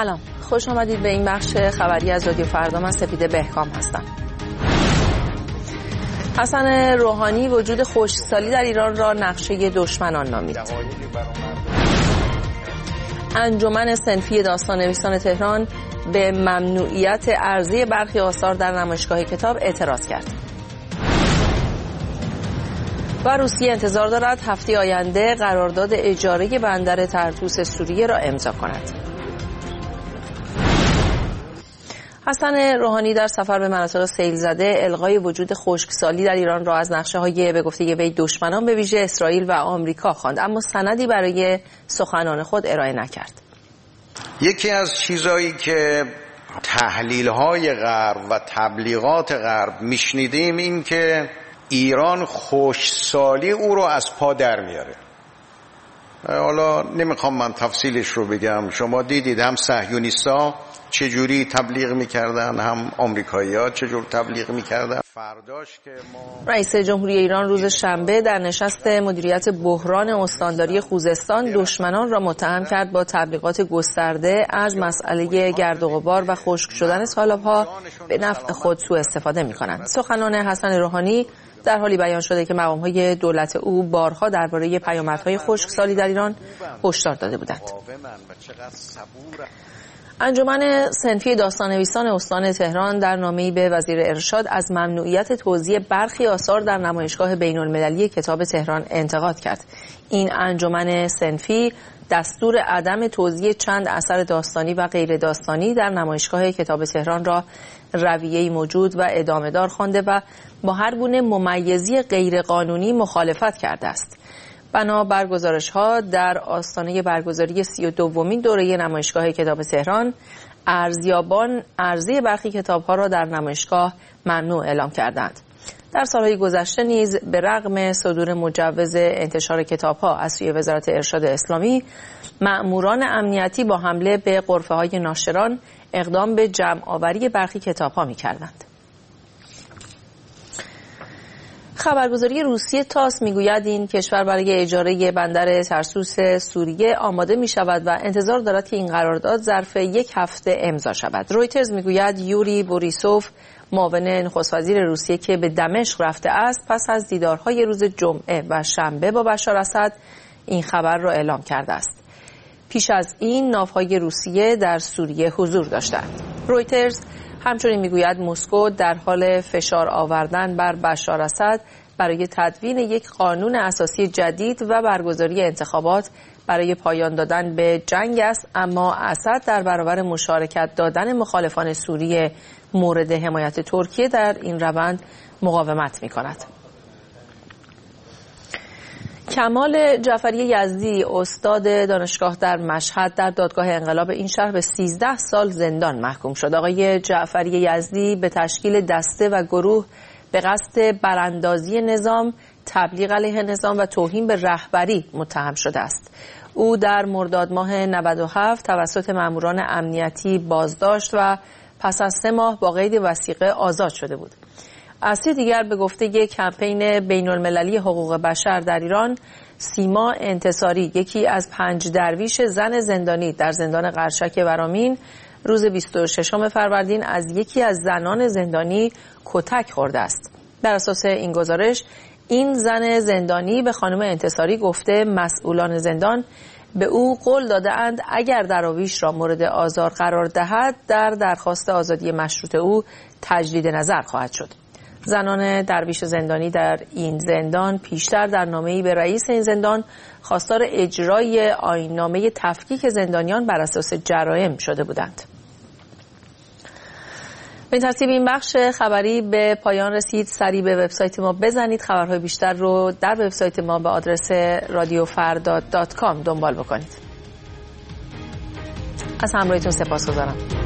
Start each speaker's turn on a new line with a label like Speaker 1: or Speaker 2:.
Speaker 1: سلام، خوش آمدید به این بخش خبری از رادیو فردا. من سپیده بهکام هستم. حسن روحانی وجود خشکسالی در ایران را نقشه دشمنان نامید. انجمن صنفی داستان‌نویسان تهران به ممنوعیت عرضه برخی آثار در نمایشگاه کتاب اعتراض کرد. و روسیه انتظار دارد هفته آینده قرارداد اجاره بندر طرطوس سوریه را امضا کند. حسن روحانی در سفر به مناطق سیل زده الغای وجود خشکسالی در ایران را از نقشه‌های به گفته وی دشمنان به ویژه اسرائیل و آمریکا خواند، اما سندی برای سخنان خود ارائه نکرد.
Speaker 2: یکی از چیزایی که تحلیل‌های غرب و تبلیغات غرب میشنیدیم این که ایران خشکسالی او رو از پا در میاره. حالا نمیخوام من تفصیلش رو بگم، شما دیدید هم صهیونیست‌ها چجوری تبلیغ میکردن، هم آمریکایی‌ها چجور تبلیغ میکردن. فرداش که
Speaker 1: رئیس جمهوری ایران روز شنبه در نشست مدیریت بحران استانداری خوزستان دشمنان را متهم کرد با تبلیغات گسترده از مسئله گرد و غبار و خشک شدن سالاب‌ها به نفع خود سوء استفاده میکنند. سخنان حسن روحانی در حالی بیان شده که مقام‌های دولت او بارها درباره پیامدهای خشکسالی در ایران هشدار داده بودند. انجمن صنفی داستان‌نویسان استان تهران در نامه‌ای به وزیر ارشاد از ممنوعیت توزیع برخی آثار در نمایشگاه بین‌المللی کتاب تهران انتقاد کرد. این انجمن صنفی دستور عدم توزیع چند اثر داستانی و غیر داستانی در نمایشگاه کتاب تهران را رویه‌ای موجود و ادامه‌دار خوانده و با هر گونه ممیزی غیرقانونی مخالفت کرده است. بنا بر گزارش‌ها در آستانه برگزاری 32مین دوره نمایشگاه کتاب تهران، ارزیابان عرضه برخی کتاب‌ها را در نمایشگاه ممنوع اعلام کردند. در سالهای گذشته نیز به رغم صدور مجوز انتشار کتاب‌ها از سوی وزارت ارشاد اسلامی، مأموران امنیتی با حمله به غرفه‌های ناشران اقدام به جمع‌آوری برخی کتاب‌ها می‌کردند. خبرگزاری روسیه تاس میگوید این کشور برای اجاره بندر طرطوس سوریه آماده می شود و انتظار دارد که این قرارداد ظرف یک هفته امضا شود. رویترز میگوید یوری بوریسوف، معاون نخست وزیر روسیه که به دمشق رفته است، پس از دیدارهای روز جمعه و شنبه با بشار اسد این خبر را اعلام کرده است. پیش از این ناوهای روسیه در سوریه حضور داشتند. رویترز همچنین میگوید مسکو در حال فشار آوردن بر بشار اسد برای تدوین یک قانون اساسی جدید و برگزاری انتخابات برای پایان دادن به جنگ است، اما اسد در برابر مشارکت دادن مخالفان سوریه مورد حمایت ترکیه در این روند مقاومت می‌کند. کمال جعفری یزدی، استاد دانشگاه در مشهد، در دادگاه انقلاب این شهر به 13 سال زندان محکوم شد. آقای جعفری یزدی به تشکیل دسته و گروه به قصد براندازی نظام، تبلیغ علیه نظام و توهین به رهبری متهم شده است. او در مرداد ماه 97 توسط ماموران امنیتی بازداشت و پس از 3 ماه با قید وثیقه آزاد شده بود. از سوی دیگر به گفته یک کمپین بین‌المللی حقوق بشر در ایران، سیما انتصاری، یکی از 5 درویش زن زندانی در زندان قرشک ورامین، روز 26 فروردین از یکی از زنان زندانی کتک خورده است. بر اساس این گزارش، این زن زندانی به خانم انتصاری گفته مسئولان زندان به او قول داده اند اگر دراویش را مورد آزار قرار دهد در درخواست آزادی مشروط او تجدید نظر خواهد شد. زنان درویش زندانی در این زندان پیشتر در نامه‌ای به رئیس این زندان خواستار اجرای آیین‌نامه تفکیک زندانیان بر اساس جرایم شده بودند. به ترتیب این بخش خبری به پایان رسید. سریع به وبسایت ما بزنید. خبرهای بیشتر رو در وبسایت ما به آدرس radiofarda.com دنبال بکنید. از همراهیتون سپاسگزارم.